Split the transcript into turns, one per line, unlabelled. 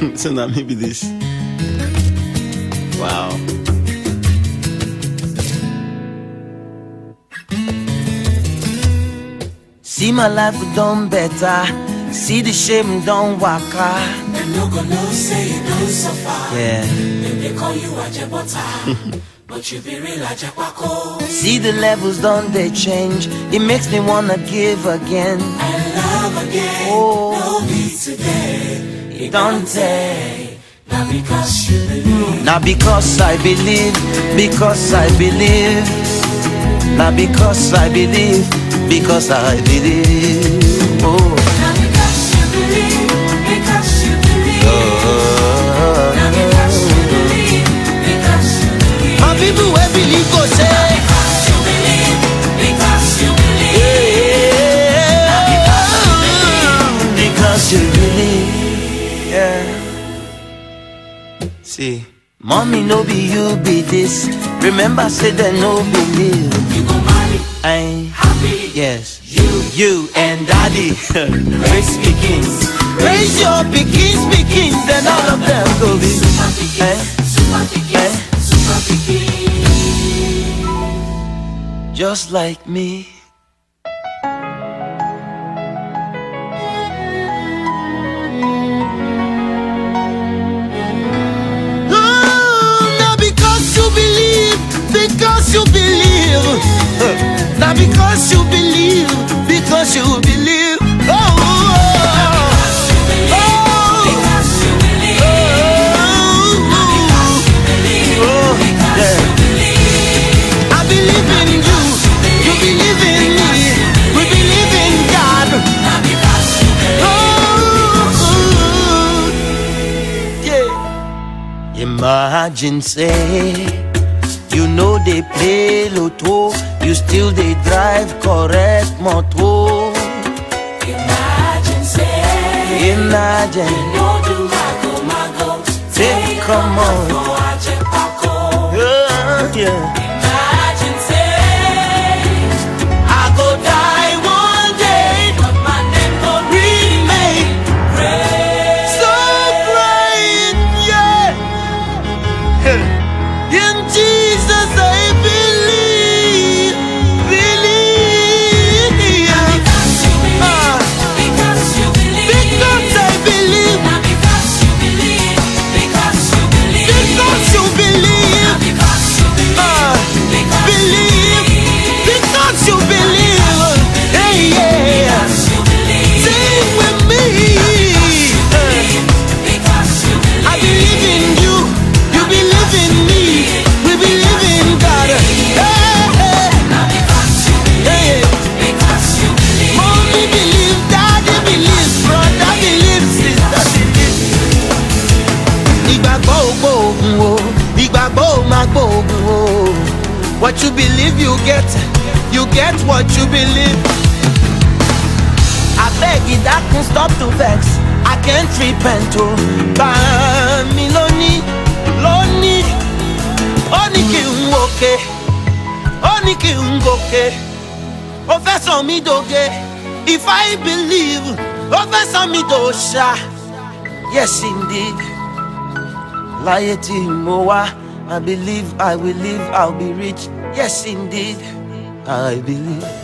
So now maybe this. Wow.
See my life done better. See the shame done waka.
Them no go know say you don't suffer.
Yeah.
Them they call you Ajebota, but you be real Ajepako.
See the levels done they change. It makes me wanna give again.
And love again.
Oh.
No be today.
It don't take.
Now because you believe.
Now because I believe. Because I believe. Now because I believe. Because I believe. Oh.
Now because you believe. Because you believe. Now because you believe. Because you believe.
My people will believe go say.
Because you believe. Because you believe.
Yeah.
Now because you believe.
Because you believe. Yeah. See, mommy no be you be this. Remember say they no believe.
You go marry.
I
Happy.
yes. You and daddy. Raise pickings. Raise your pickings, then all of them go be.
Super pickings. Super pickings. Super pickings.
Just like me. Now because you believe. Now because you believe. Because you believe. Oh,
Because you believe. Because you believe. Because you believe.
I believe in you. You believe in me. We believe in God.
Now because you believe.
Yeah. Imagine say you know they play lotto, you still they drive correct motor.
Imagine say.
Imagine.
You know do mago.
Take come on.
For Ajepako.
Yeah.
Imagine say.
I go die one day,
But my name go
remain
great.
so bright. Yeah. In Jesus I believe.
Now because you believe. Because you believe.
Because I believe.
Now because you believe. Because you believe.
Because you believe.
Now because you believe. Because
Believe. Because you believe. Hey, yeah.
Because you believe.
Sing with me.
Because you believe.
I believe in you. You believe in me. We believe in God. Hey, hey.
Now because you
Hey.
believe. Because you believe.
Mommy believe, daddy believes, brother believes, sister believes. Ìgbàgbọ́ ògbóògùn o, ìgbàgbọ́ ò máa gbóògùn o. What you believe you get what you believe. I beg you, that can stop to vex. I can't repent o. Bá mi lónìí, ó ní kí n wòkè, ó ní kí n gòkè. Ó fẹ́ sọ mí dòge. If I believe, ó fẹ́ sọ mí dòṣà. Yes indeed. Láyé tí mo wá, I believe I will live, I'll be rich. Yes indeed, I believe.